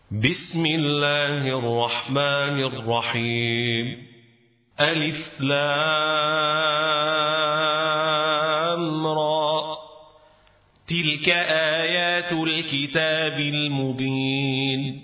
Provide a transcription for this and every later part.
بسم الله الرحمن الرحيم. ألف لام را. تلك آيات الكتاب المبين.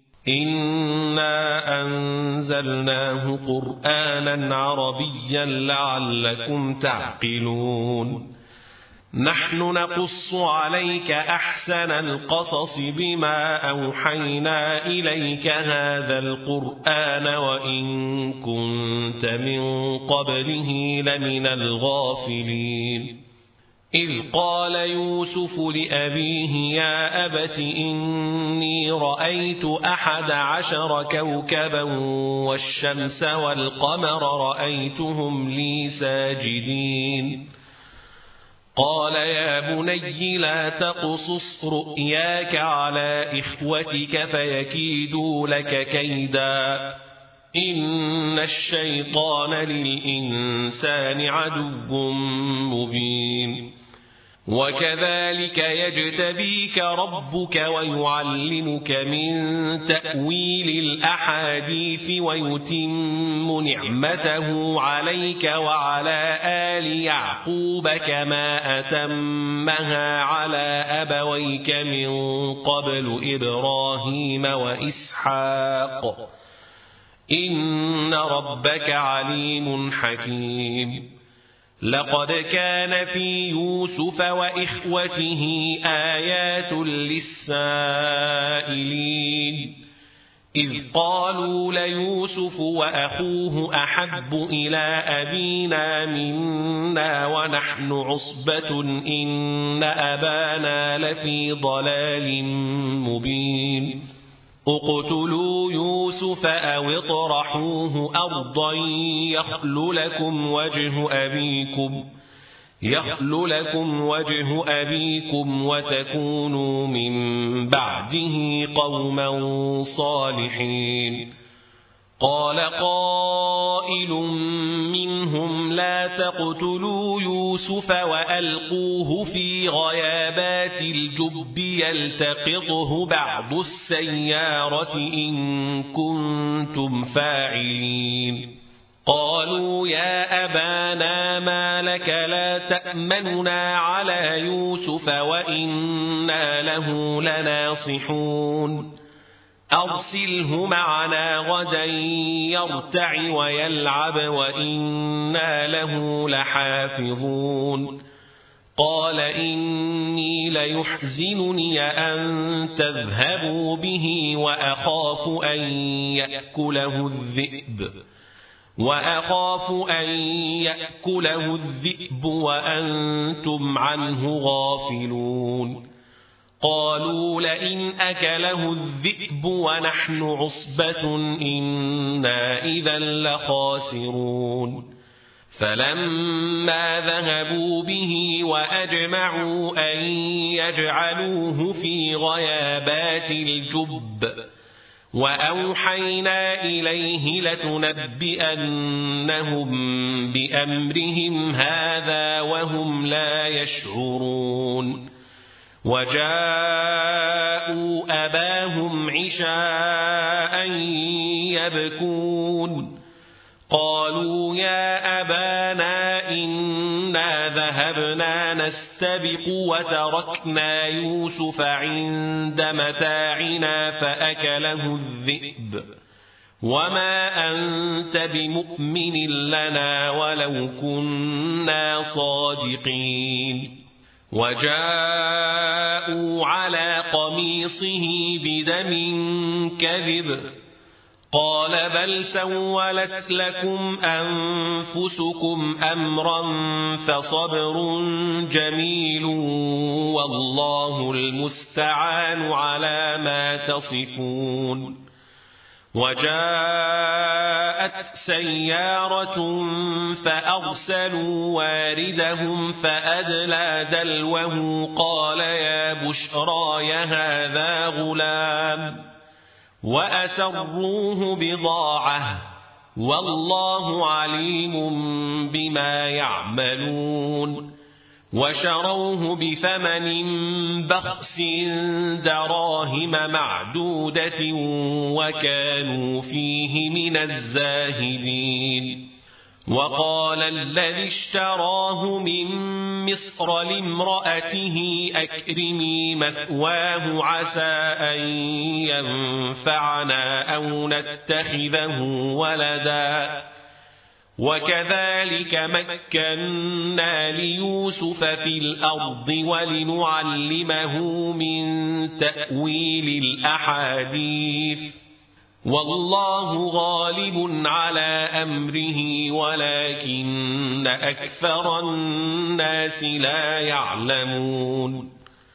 إنا أنزلناه قرآنا عربيا لعلكم تعقلون. نحن نقص عليك أحسن القصص بما أوحينا إليك هذا القرآن وإن كنت من قبله لمن الغافلين. إذ قال يوسف لأبيه يا أبت إني رأيت 11 كوكبا والشمس والقمر رأيتهم لي ساجدين. قال يا بني لا تقصص رؤياك على إخوتك فيكيدوا لك كيدا إن الشيطان للإنسان عدو مبين. وكذلك يجتبيك ربك ويعلمك من تأويل الأحاديث ويتم نعمته عليك وعلى آل يعقوب كما أتمها على أبويك من قبل إبراهيم وإسحاق إن ربك عليم حكيم. لقد كان في يوسف وإخوته آيات للسائلين إذ قالوا ليوسف وأخوه أحب إلى أبينا منا ونحن عصبة إن أبانا لفي ضلال مبين. اقتلوا يوسف أو اطرحوه أرضا يخل لكم وجه أبيكم وتكونوا من بعده قوما صالحين. قال قائل منهم لا تقتلوا يوسف وألقوه في غيابات الجب يلتقطه بعض السيارة إن كنتم فاعلين. قالوا يا أبانا ما لك لا تأمننا على يوسف وإنا له لناصحون. أرسله معنا غدا يرتع ويلعب وإنا له لحافظون. قال إني ليحزنني أن تذهبوا به وأخاف أن يأكله الذئب وأنتم عنه غافلون. قالوا لئن أكله الذئب ونحن عصبة إنا إذا لخاسرون. فلما ذهبوا به وأجمعوا أن يجعلوه في غيابات الجب وأوحينا إليه لتنبئنهم بأمرهم هذا وهم لا يشعرون. وجاءوا أباهم عشاء يبكون. قالوا يا أبانا إنا ذهبنا نستبق وتركنا يوسف عند متاعنا فأكله الذئب وما أنت بمؤمن لنا ولو كنا صادقين. وجاءوا على قميصه بدم كذب. قال بل سولت لكم أنفسكم أمرا فصبر جميل والله المستعان على ما تصفون. وجاءت سيارة فأرسلوا واردهم فأدلى دلوه قال يا بشرى هذا غلام وأسروه بضاعة والله عليم بما يعملون. وشروه بثمن بخس دراهم معدودة وكانوا فيه من الزاهدين. وقال الذي اشتراه من مصر لامرأته أكرمي مثواه عسى أن ينفعنا أو نتخذه ولدا. وكذلك مكنا ليوسف في الأرض ولنعلمه من تأويل الأحاديث والله غالب على أمره ولكن أكثر الناس لا يعلمون.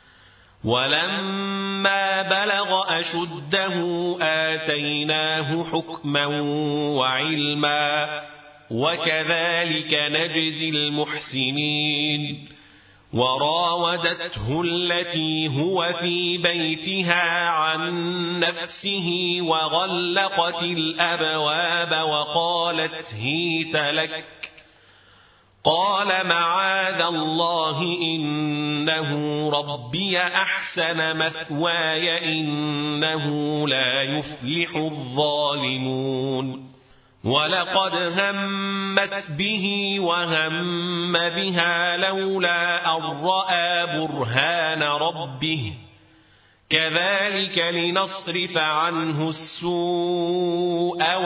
ولما بلغ أشده آتيناه حكما وعلما وكذلك نجزي المحسنين. وراودته التي هو في بيتها عن نفسه وغلقت الأبواب وقالت هيت لك. قال معاذ الله إنه ربي أحسن مثواي إنه لا يفلح الظالمون. ولقد همت به وهم بها لولا أن رأى برهان ربه كذلك لنصرف عنه السوء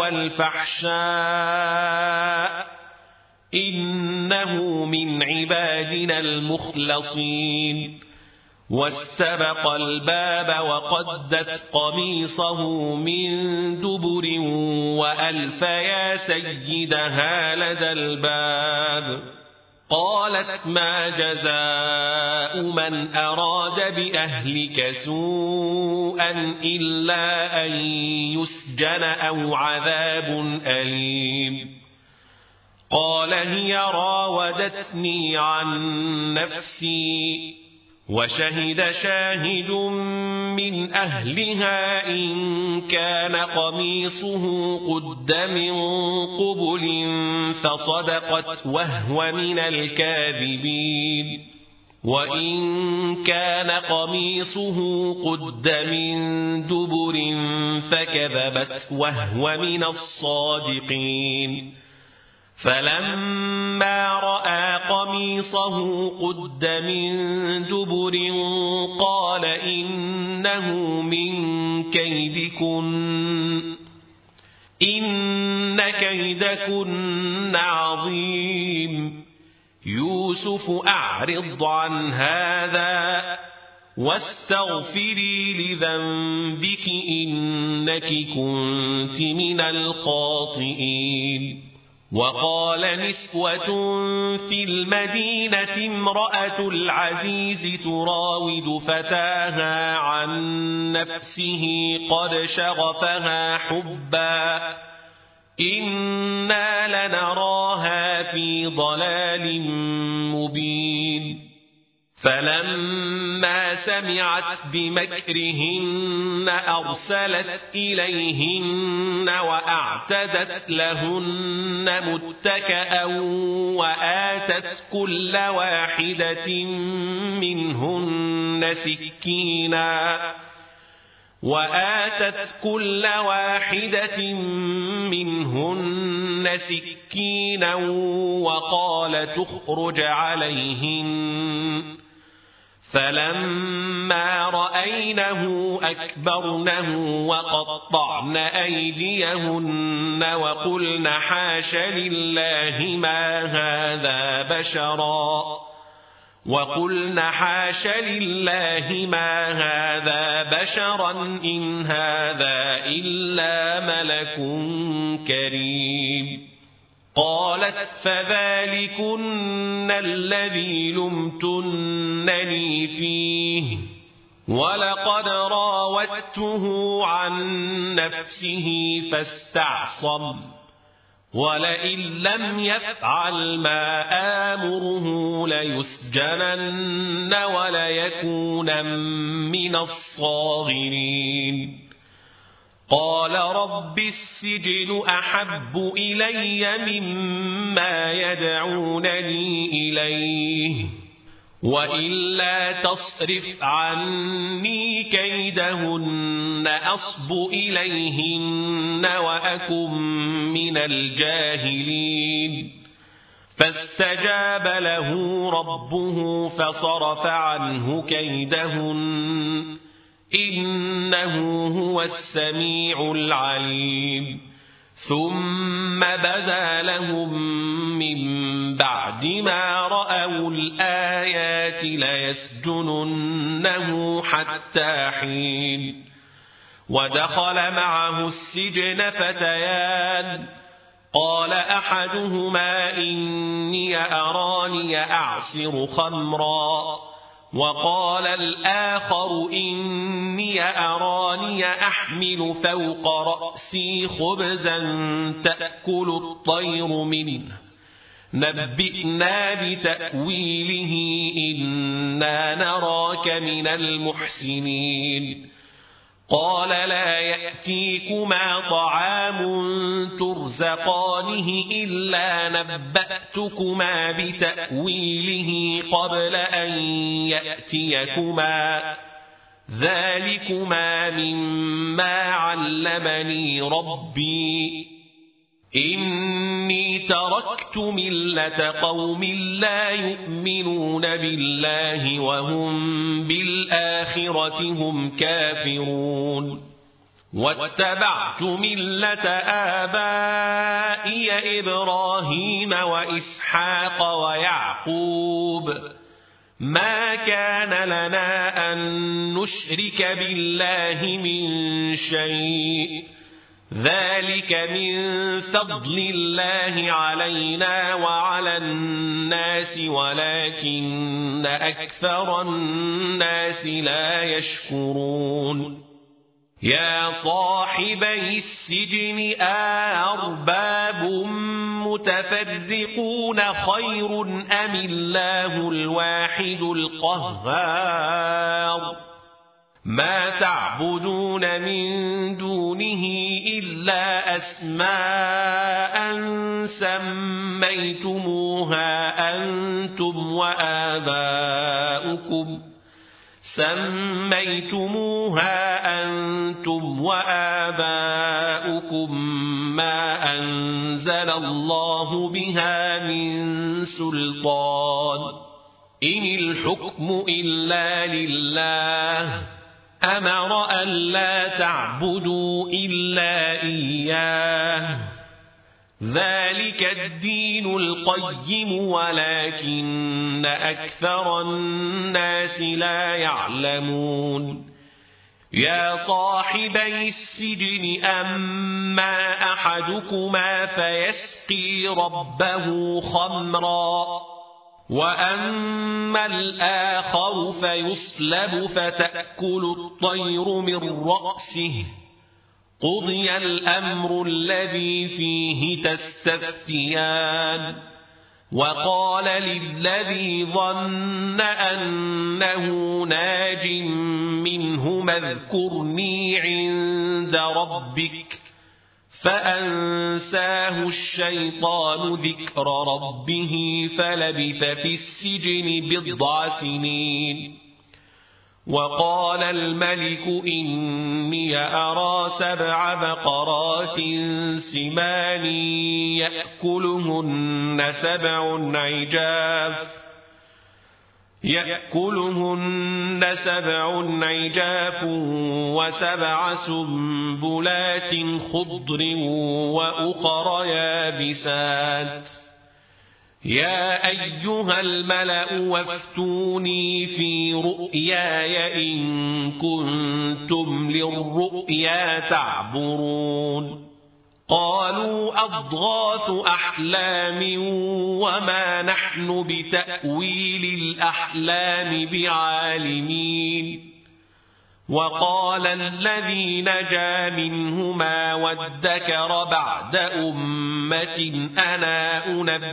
والفحشاء إنه من عبادنا المخلصين. واستبق الباب وقدت قميصه من دبر وألف يا سيدها لدى الباب. قالت ما جزاء من أراد بأهلك سوءا إلا أن يسجن أو عذاب أليم. قال هي راودتني عن نفسي وشهد شاهد من أهلها إن كان قميصه قد من قبل فصدقت وهو من الكاذبين. وإن كان قميصه قد من دبر فكذبت وهو من الصادقين. فلما رأى قميصه قد من دبر قال إنه من كيدكن إن كيدكن عظيم. يوسف أعرض عن هذا واستغفري لذنبك إنك كنت من الخاطئين. وقال نسوة في المدينة امرأة العزيز تراود فتاها عن نفسه قد شغفها حبا إنا لنراها في ضلال مبين. فلما سمعت بمكرهن أرسلت إليهن وأعتدت لهن متكأ وآتت كل واحدة منهن سكينا وقال تخرج عليهن. فلما رأينه أكبرنه وقطعن أيديهن وقلن حاش لله ما هذا بشرا إن هذا إلا ملك كريم. قالت فذلكن الذي لمتنني فيه ولقد راودته عن نفسه فاستعصم ولئن لم يفعل ما آمره ليسجنن وليكونن من الصاغرين. قال رب السجن أحب إلي مما يدعونني إليه وإلا تصرف عني كيدهن أصب إليهن وأكن من الجاهلين فاستجاب له ربه فصرف عنه كيدهن إنه هو السميع العليم ثم بدا لهم من بعد ما رأوا الآيات ليسجننه حتى حين ودخل معه السجن فتيان قال أحدهما إني أراني أعصر خمرا وقال الآخر إني أراني أحمل فوق رأسي خبزا تأكل الطير منه نبئنا بتأويله إنا نراك من المحسنين قال لا يأتيكما طعام ترزقانه إلا نبأتكما بتأويله قبل أن يأتيكما ذلكما مما علمني ربي إني تركت ملة قوم لا يؤمنون بالله وهم بالآخرة هم كافرون واتبعت ملة آبائي إبراهيم وإسحاق ويعقوب ما كان لنا أن نشرك بالله من شيء ذلك من فضل الله علينا وعلى الناس ولكن أكثر الناس لا يشكرون يا صاحبي السجن أأرباب متفرقون خير أم الله الواحد القهار ما تعبدون من دونه إلا أسماء سميتموها أنتم وآباؤكم ما أنزل الله بها من سلطان إن الحكم إلا لله أمر أن لا تعبدوا إلا إياه ذلك الدين القيم ولكن أكثر الناس لا يعلمون يا صاحبي السجن أما أحدكما فيسقي ربه خمرا وأما الآخر فيصلب فتأكل الطير من رأسه قضي الأمر الذي فيه تستفتيان وقال للذي ظن أنه ناج منهما اذكرني عند ربك فأنساه الشيطان ذكر ربه فلبث في السجن بضع سنين وقال الملك إني أرى 7 بقرات سمان يأكلهن سبع عجاف و7 سنبلات خضر وأخر يابسات يا أيها الملأ وافتوني في رؤياي إن كنتم للرؤيا تعبرون قالوا أضغاث أحلام وما نحن بتأويل الأحلام بعالمين وقال الذي نجا منهما وادكر بعد أمة أنا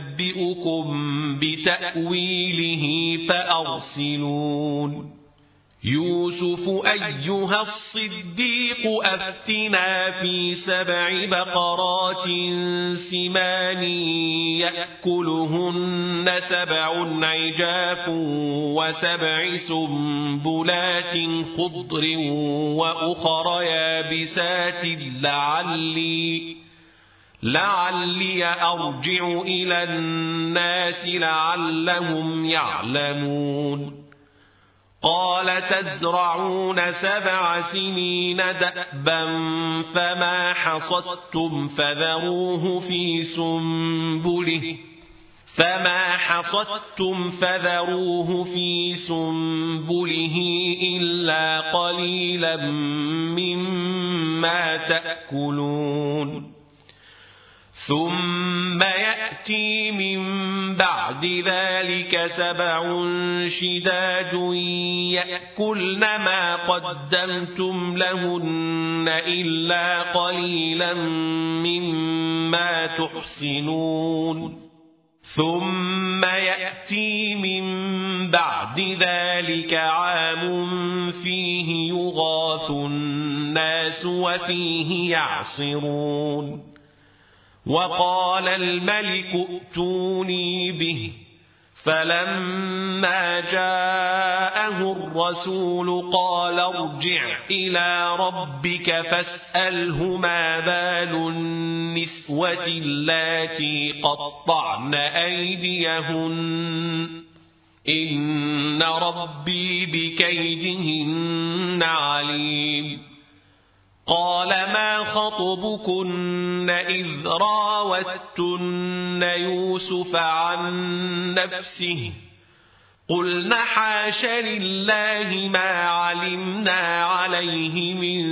أنبئكم بتأويله فأرسلون يوسف أيها الصديق أفتنا في 7 بقرات سمان يأكلهن 7 عجاف و7 سنبلات خضر وأخر يابسات لعلي أرجع إلى الناس لعلهم يعلمون قال تزرعون 7 سنين دأبا فما حصدتم فذروه في سنبله إلا قليلا مما تأكلون ثم يأتي من بعد ذلك 7 شداد يأكلن ما قدمتم لهن إلا قليلا مما تحصنون ثم يأتي من بعد ذلك عام فيه يغاث الناس وفيه يعصرون وقال الملك ائتوني به فلما جاءه الرسول قال ارجع إلى ربك فاسأله ما بال النسوة اللاتي قطعن أيديهن إن ربي بكيدهن عليم قال ما خطبكن إذ راوتن يوسف عن نفسه قلن حاش لله ما علمنا عليه من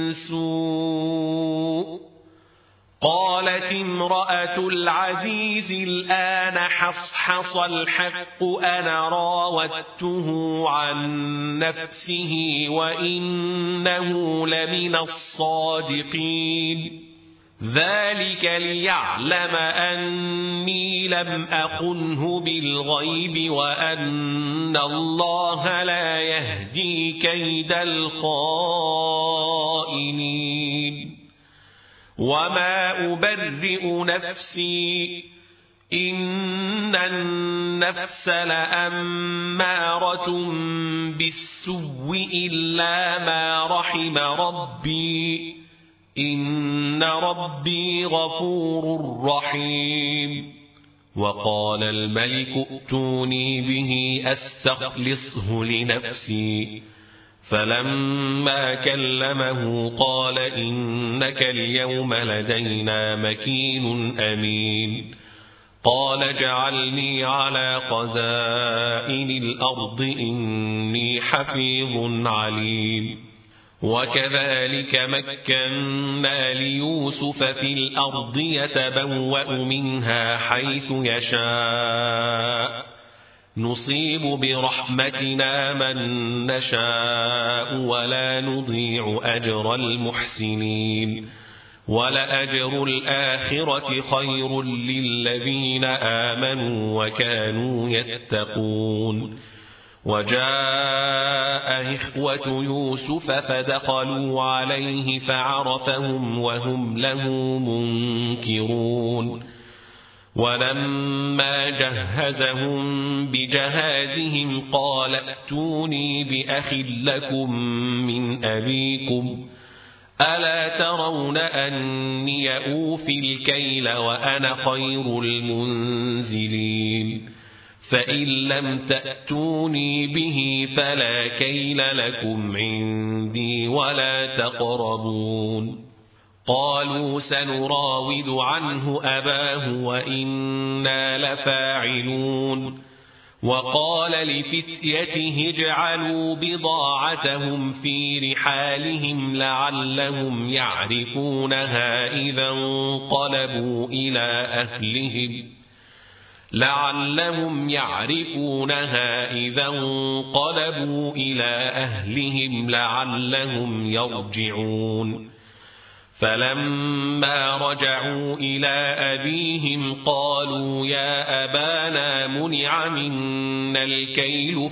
سوء قالت امرأة العزيز الآن حصحص الحق أنا راودته عن نفسه وإنه لمن الصادقين ذلك ليعلم أني لم أخنه بالغيب وأن الله لا يهدي كيد الخائنين وما أبرئ نفسي إن النفس لأمارة بالسوء إلا ما رحم ربي إن ربي غفور رحيم وقال الملك ائتوني به أستخلصه لنفسي فلما كلمه قال إنك اليوم لدينا مكين أمين قال اجعلني على خزائن الأرض إني حفيظ عليم وكذلك مكنا ليوسف في الأرض يتبوأ منها حيث يشاء نصيب برحمتنا من نشاء ولا نضيع أجر المحسنين ولأجر الآخرة خير للذين آمنوا وكانوا يتقون وجاء إخوة يوسف فدخلوا عليه فعرفهم وهم له منكرون ولما جهزهم بجهازهم قال ائتوني بأخ لكم من أبيكم ألا ترون أني أوفي الكيل وأنا خير المنزلين فإن لم تأتوني به فلا كيل لكم عندي ولا تقربون قالوا سنراود عنه أباه وإنا لفاعلون وقال لفتيته اجعلوا بضاعتهم في رحالهم لعلهم يعرفونها إذا انقلبوا إلى أهلهم لعلهم يرجعون. فلما رجعوا إلى أبيهم قالوا يا أبانا منع منا الكيل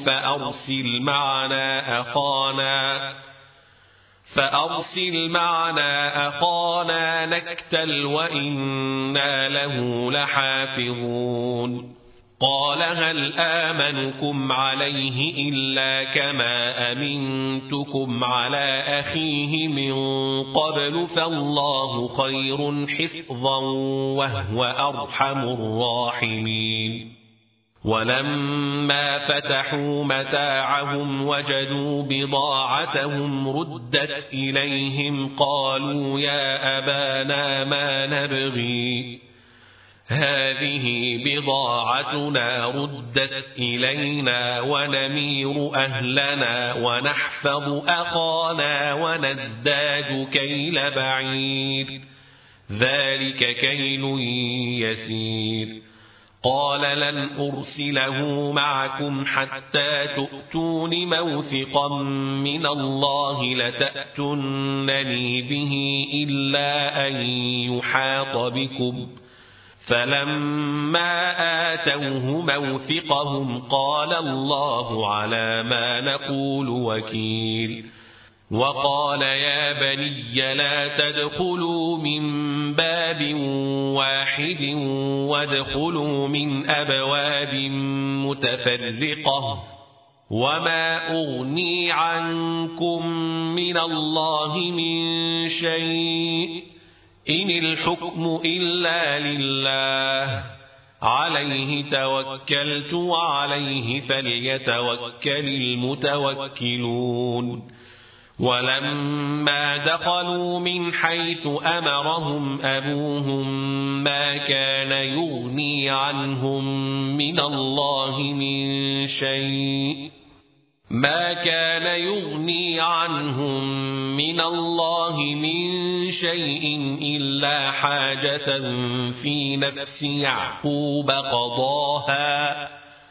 فأرسل معنا أخانا نكتل وإنا له لحافظون قال هل آمنكم عليه إلا كما أمنتكم على أخيه من قبل فالله خير حفظا وهو أرحم الراحمين ولما فتحوا متاعهم وجدوا بضاعتهم ردت إليهم قالوا يا أبانا ما نبغي هذه بضاعتنا ردت إلينا ونمير أهلنا ونحفظ أخانا ونزداد كيل بعير ذلك كيل يسير قال لن أرسله معكم حتى تؤتون موثقا من الله لتأتونني به إلا أن يحاط بكم فلما آتوه موثقهم قال الله على ما نقول وكيل وقال يا بني لا تدخلوا من باب واحد وادخلوا من أبواب متفرقة وما أغني عنكم من الله من شيء إن الحكم إلا لله عليه توكلت وعليه فليتوكل المتوكلون ولما دخلوا من حيث أمرهم أبوهم ما كان يغني عنهم من الله من شيء إلا حاجة في نفس يعقوب قضاها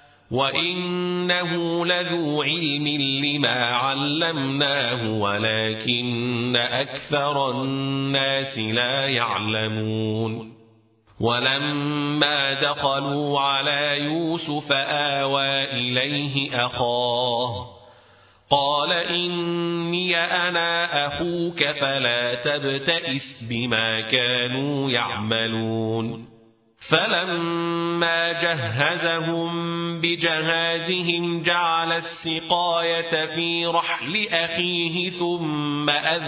وإنه لذو علم لما علمناه ولكن أكثر الناس لا يعلمون ولما دخلوا على يوسف آوى إليه أخاه قال إني أنا أخوك فلا تبتئس بما كانوا يعملون فلما جهزهم بجهازهم جعل السقاية في رحل أخيه ثم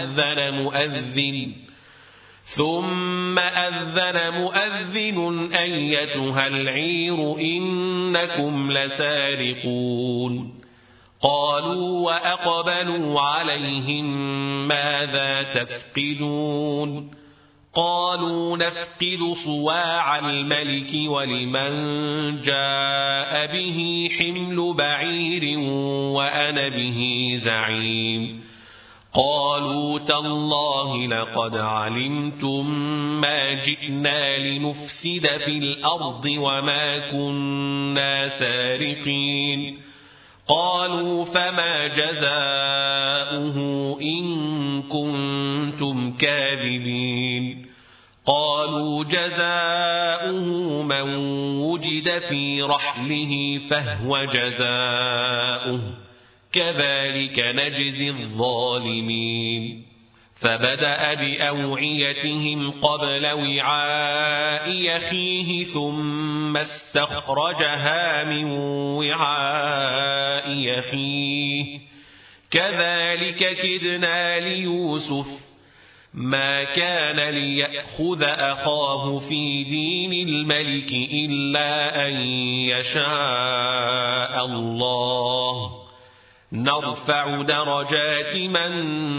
أذن مؤذن أيتها العير إنكم لسارقون قالوا وأقبلوا عليهم ماذا تفقدون قالوا نفقد صواع الملك ولمن جاء به حمل بعير وأنا به زعيم قالوا تالله لقد علمتم ما جئنا لنفسد في الأرض وما كنا سارقين قالوا فما جزاؤه إن كنتم كاذبين قالوا جزاؤه من وجد في رحله فهو جزاؤه كذلك نجزي الظالمين فبدأ بأوعيتهم قبل وعاء أخيه ثم استخرجها من وعاء أخيه كذلك كدنا ليوسف ما كان ليأخذ أخاه في دين الملك إلا أن يشاء الله نرفع درجات من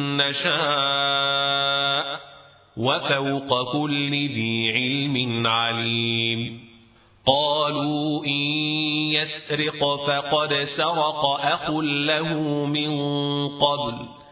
نشاء وفوق كل ذي علم عليم قالوا إن يسرق فقد سرق أخ له من قبل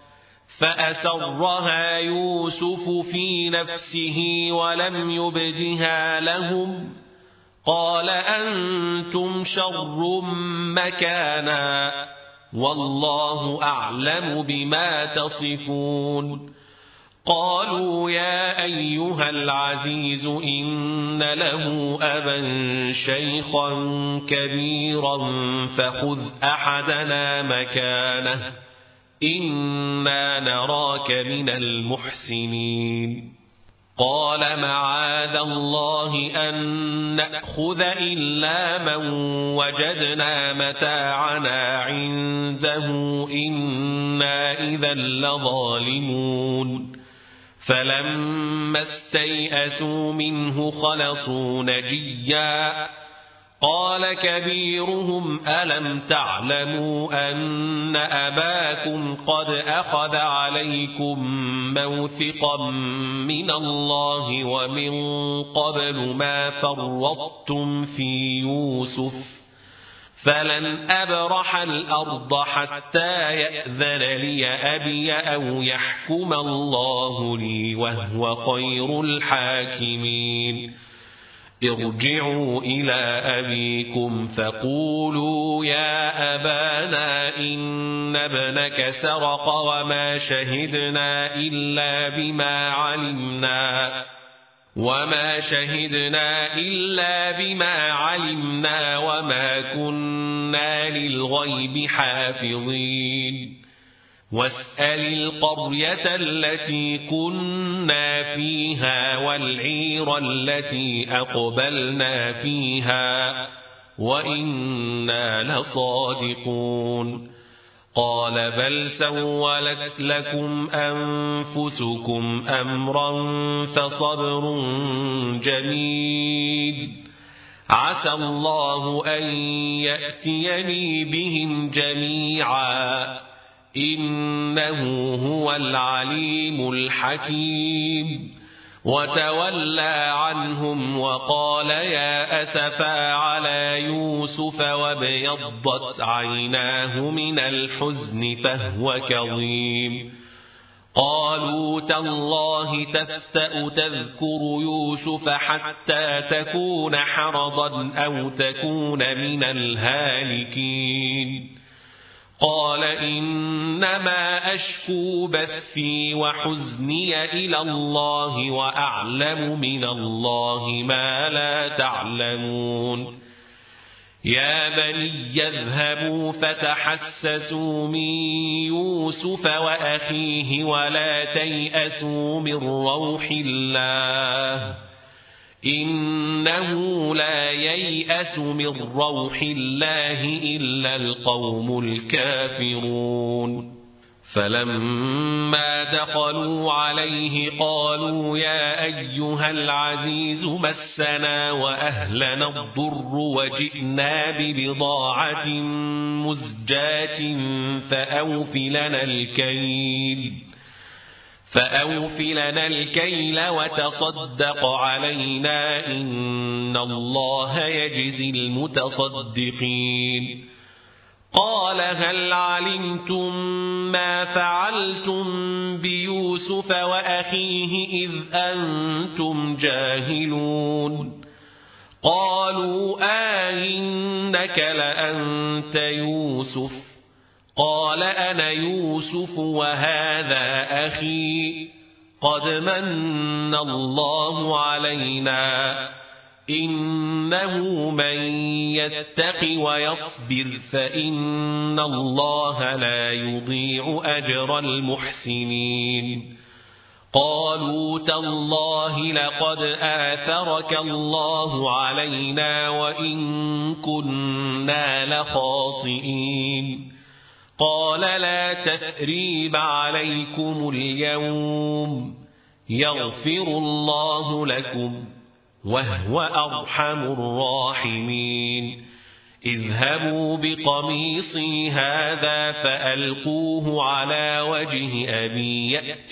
فأسرها يوسف في نفسه ولم يبدها لهم قال أنتم شر مكانا والله أعلم بما تصفون قالوا يا أيها العزيز إن له أبا شيخا كبيرا فخذ أحدنا مكانه إنا نراك من المحسنين قال معاذ الله أن نأخذ إلا من وجدنا متاعنا عنده إنا إذا لظالمون فلما استيئسوا منه خلصوا نجيا قال كبيرهم ألم تعلموا أن أباكم قد أخذ عليكم موثقا من الله ومن قبل ما فرطتم في يوسف فلن أبرح الأرض حتى يأذن لي أبي أو يحكم الله لي وهو خير الحاكمين ارجعوا إلى أبيكم فقولوا يا أبانا إن ابنك سرق وما شهدنا إلا بما علمنا وما كنا للغيب حافظين واسأل القرية التي كنا فيها والعير التي أقبلنا فيها وإنا لصادقون قال بل سولت لكم أنفسكم أمرا فصبر جميل عسى الله أن يأتيني بهم جميعا إنه هو العليم الحكيم وتولى عنهم وقال يا أسفا على يوسف وابيضت عيناه من الحزن فهو كظيم قالوا تالله تفتأ تذكر يوسف حتى تكون حرضا أو تكون من الهالكين قال إنما أشكو بثي وحزني إلى الله وأعلم من الله ما لا تعلمون يا بني اذهبوا فتحسسوا من يوسف وأخيه ولا تيأسوا من روح الله إنه لا ييأس من روح الله إلا القوم الكافرون فلما دخلوا عليه قالوا يا أيها العزيز مسنا وأهلنا الضر وجئنا ببضاعة مزجاة فأوف لنا الكيل وتصدق علينا إن الله يجزي المتصدقين قال هل علمتم ما فعلتم بيوسف وأخيه إذ أنتم جاهلون قالوا إنك لأنت يوسف قال أنا يوسف وهذا أخي قد من الله علينا إنه من يتق ويصبر فإن الله لا يضيع أجر المحسنين قالوا تالله لقد آثرك الله علينا وإن كنا لخاطئين قال لا تثريب عليكم اليوم يغفر الله لكم وهو أرحم الراحمين اذهبوا بقميصي هذا فألقوه على وجه أبي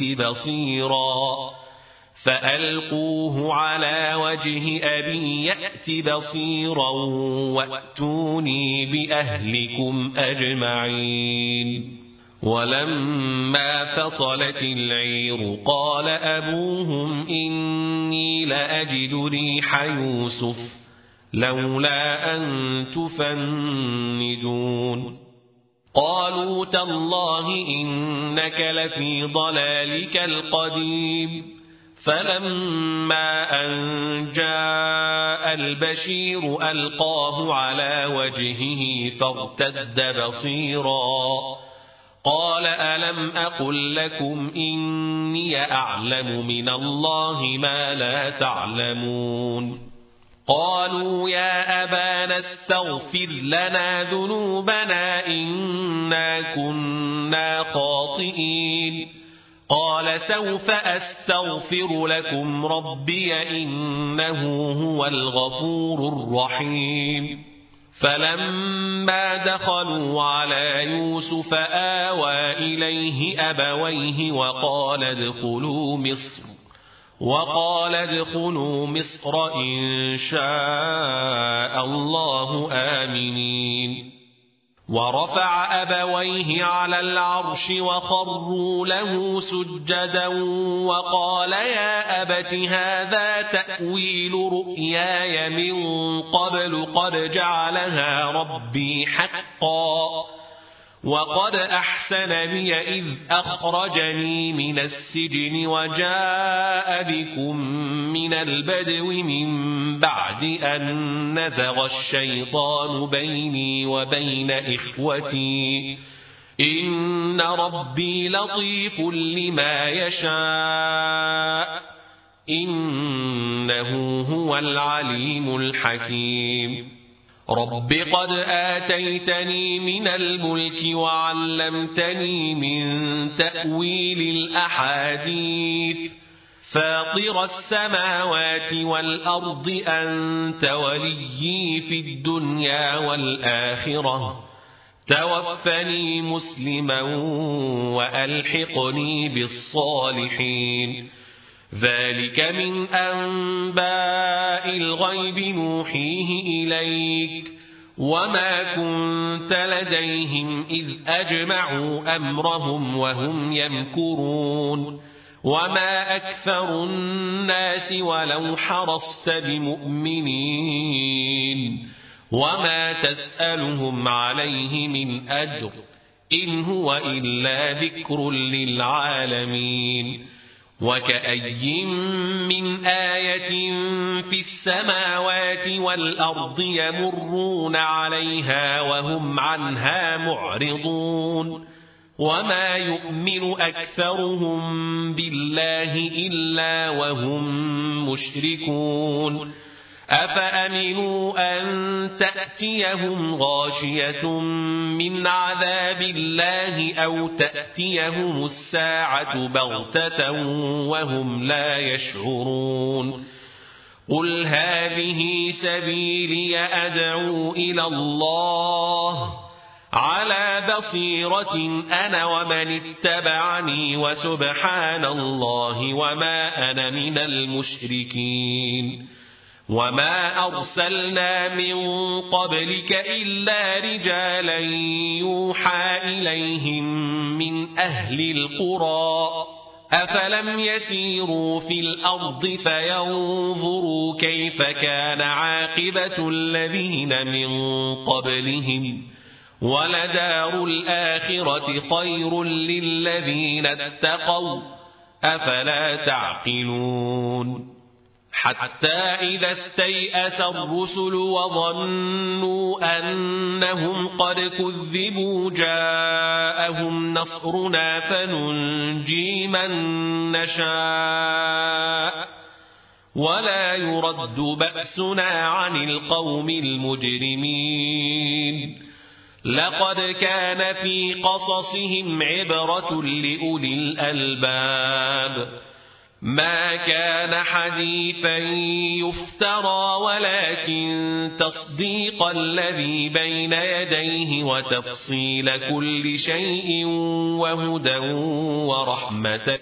يأت بصيرا وأتوني بأهلكم أجمعين ولما فصلت العير قال أبوهم إني لأجد ريح يوسف لولا أن تفندون قالوا تالله إنك لفي ضلالك القديم فلما أن جاء البشير ألقاه على وجهه فارتد بصيرا قال ألم أقل لكم إني أعلم من الله ما لا تعلمون قالوا يا أبانا استغفر لنا ذنوبنا إنا كنا خاطئين قال سوف أستغفر لكم ربي إنه هو الغفور الرحيم فلما دخلوا على يوسف آوى إليه أبويه وقال ادخلوا مصر إن شاء الله آمنين ورفع أبويه على العرش وخروا له سجدا وقال يا أبت هذا تأويل رؤياي من قبل قد جعلها ربي حقا وقد أحسن بي إذ أخرجني من السجن وجاء بكم من البدو من بعد أن نزغ الشيطان بيني وبين إخوتي إن ربي لطيف لما يشاء إنه هو العليم الحكيم رب قد آتيتني من الملك وعلمتني من تأويل الأحاديث فاطر السماوات والأرض أنت وليي في الدنيا والآخرة توفني مسلما وألحقني بالصالحين ذلك من أنباء الغيب نوحيه إليك وما كنت لديهم إذ أجمعوا أمرهم وهم يمكرون وما أكثر الناس ولو حرصت بمؤمنين وما تسألهم عليه من أجر إن هو إلا ذكر للعالمين وكأي من آية في السماوات والأرض يمرون عليها وهم عنها معرضون وما يؤمن أكثرهم بالله إلا وهم مشركون أفأمنوا أن تأتيهم غاشية من عذاب الله أو تأتيهم الساعة بغتة وهم لا يشعرون قل هذه سبيلي أدعو إلى الله على بصيرة أنا ومن اتبعني وسبحان الله وما أنا من المشركين وما أرسلنا من قبلك إلا رجالا يوحى إليهم من أهل القرى أفلم يسيروا في الأرض فينظروا كيف كان عاقبة الذين من قبلهم ولدار الآخرة خير للذين اتقوا أفلا تعقلون حتى إذا استيأس الرسل وظنوا أنهم قد كذبوا جاءهم نصرنا فننجي من نشاء ولا يرد بأسنا عن القوم المجرمين لقد كان في قصصهم عبرة لأولي الألباب ما كان حديثا يفترى ولكن تصديق الذي بين يديه وتفصيل كل شيء وهدى ورحمة